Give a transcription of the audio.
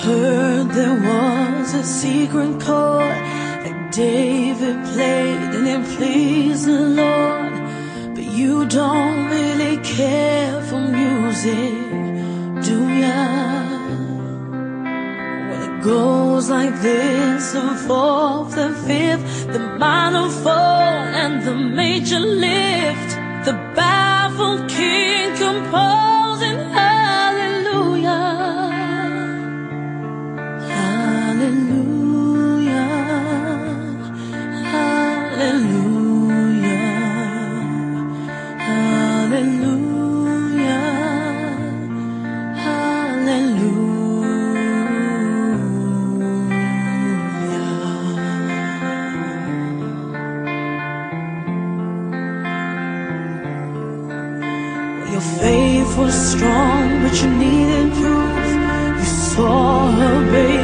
heard there was a secret chord that David played and it pleased the Lord. But you don't really care for music, do ya? Well, it goes like this: the fourth, the fifth, the minor fall, and the major lift. The baffled king composing hallelujah, hallelujah, hallelujah, hallelujah, hallelujah. Your faith was strong, but you needed proof. You saw her baby